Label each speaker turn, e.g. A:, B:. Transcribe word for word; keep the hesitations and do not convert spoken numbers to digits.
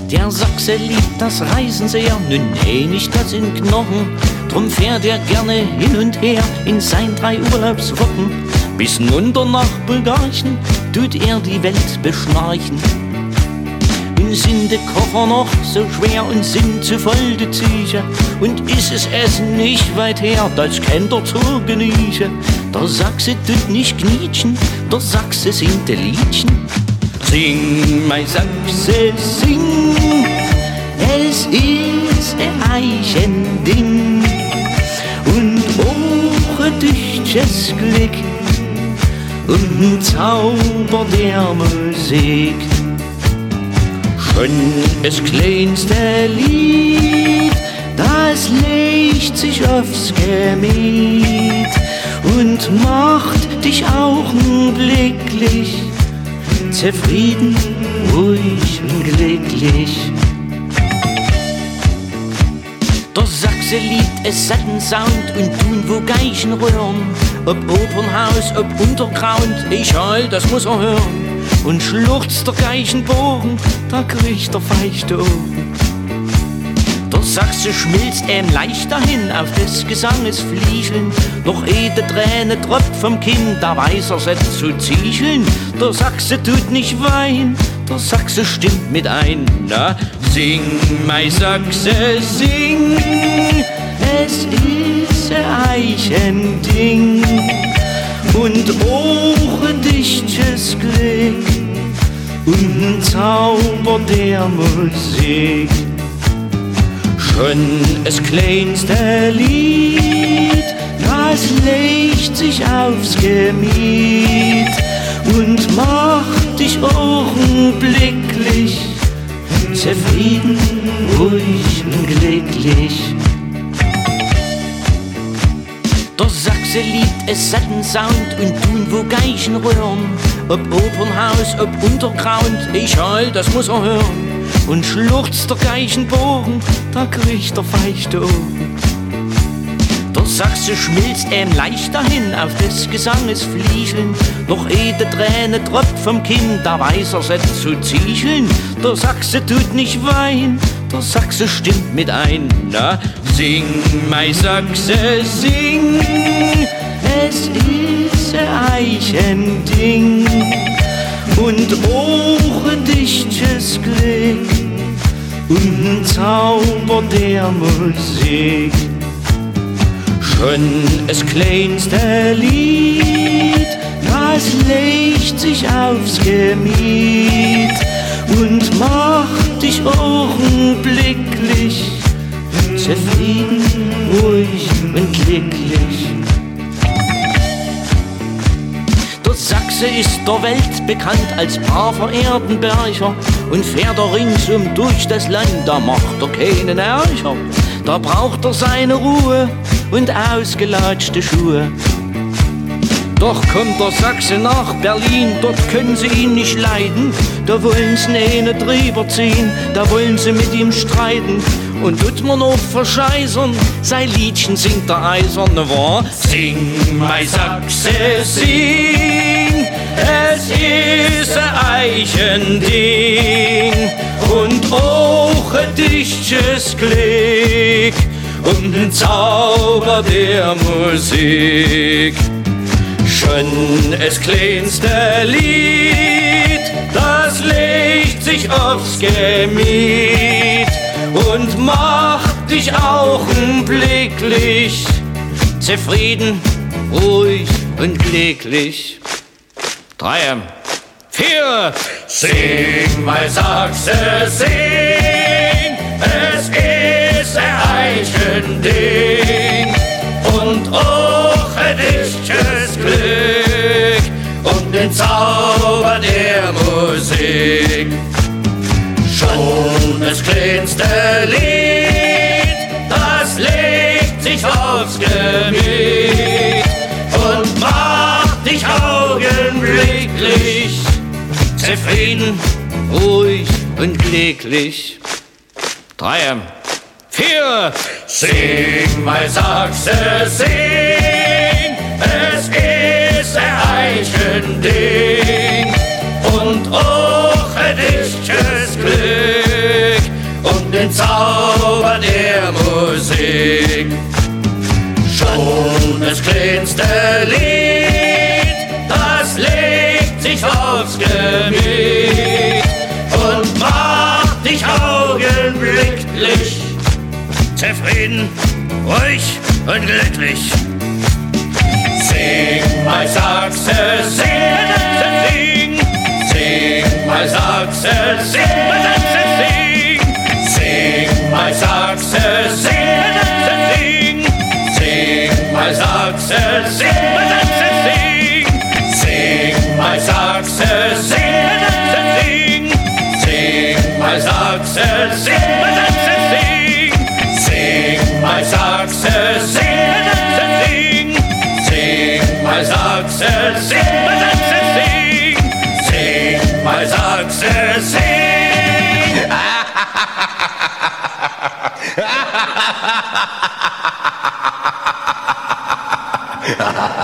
A: Der Sachse liebt das Reisen sehr, nun nee, nicht das in Knochen. Drum fährt er gerne hin und her in sein drei Urlaubswochen. Bis nunter nach Bulgarien tut er die Welt beschnarchen. Und sind die Koffer noch so schwer und sind zu voll die Tücher. Und ist es Essen nicht weit her, das kennt er zu genießen. Der Sachse tut nicht knietschen, der Sachse singt die Liedchen. Sing, mein Sachse, sing, es ist ein Eichending und auch ein tüchtiges Glück und ein Zauber der Musik. Schon das kleinste Lied, das legt sich aufs Gemüt und macht dich augenblicklich zufrieden, ruhig und glücklich. Der Sachse liebt es satten Sound und tun wo Geigen rühren. Ob Opernhaus, ob Untergrund, egal, das muss er hören. Und schluchzt der Geigenbogen, da kriegt er feuchte Augen. Der Sachse schmilzt ihm leicht dahin auf des Gesanges Fliegeln. Doch eh die Träne tropft vom Kinn, da weiß er es zu ziecheln. Der Sachse tut nicht weinen, der Sachse stimmt mit ein. Na, sing, mein Sachse, sing, es ist ein Eichending und auch ein dichtes Glück und ein Zauber der Musik. Schon das kleinste Lied, das legt sich aufs Gemüt und macht dich augenblicklich zufrieden, ruhig und glücklich. Der Sachse liebt es satten Sound und tun wo Geigen rühren. Ob Opernhaus, ob Untergrund, egal, das muss er hören. Und schluchzt der Geigenbogen, da kriegt er feuchte Augen. Der Sachse schmilzt ihm leicht dahin auf des Gesanges Fliegeln. Doch eh die Träne tropft vom Kinn, da weiß er es zu ziecheln. Der Sachse tut nicht weinen, der Sachse stimmt mit ein. Na, sing, mein Sachse, sing, es ist ein Eichending und auch ein dichtes Glück und ein Zauber der Musik. Schon das kleinste Lied, das legt sich aufs Gemüt und macht dich augenblicklich zufrieden, ruhig und glücklich. Der Sachse ist der Welt bekannt als braver Erdenberger und fährt er ringsum durch das Land, da macht er keinen Ärger. Da braucht er seine Ruhe und ausgelatschte Schuhe. Doch kommt der Sachse nach Berlin, dort können sie ihn nicht leiden. Da wollen sie ihn drüber ziehen, da wollen sie mit ihm streiten. Und tut man noch verscheißern, sein Liedchen singt der Eiserne wahr. Sing, mein Sachse, sing, es ist ein Eichending und auch ein dichtes Glück und ein Zauber der Musik. Schon das kleinste Lied, das legt sich aufs Gemüt und macht dich augenblicklich zufrieden, ruhig und glücklich. Drei, vier, sing, mein Sachse, sing, es ist ein Eichending und auch ein dichtes Glück und den Zauber der Musik. Schon das kleinste Lied, das legt sich aufs Gemüt und macht dich augenblicklich zufrieden, ruhig und glücklich. Drei, vier, sing, mein Sachse, sing, es ist ein Eichending und auch ein dichtes Glück den Zauber der Musik. Schon das kleinste Lied, das legt sich aufs Gemüt und macht dich augenblicklich zufrieden, ruhig und glücklich. Sing, my Sachse, sing, sing, sing, my Sachse, sing, my Sachse, sing, sing, my Sachse, sing, sing, sing, my Sachse, sing, my Sachse, sing, sing, my Sachse, sing, sing, sing, my Sachse, sing, my Sachse, sing, sing, my Sachse, sing, sing, sing, my Sachse, sing, my Sachse, sing, sing, my Sachse, sing.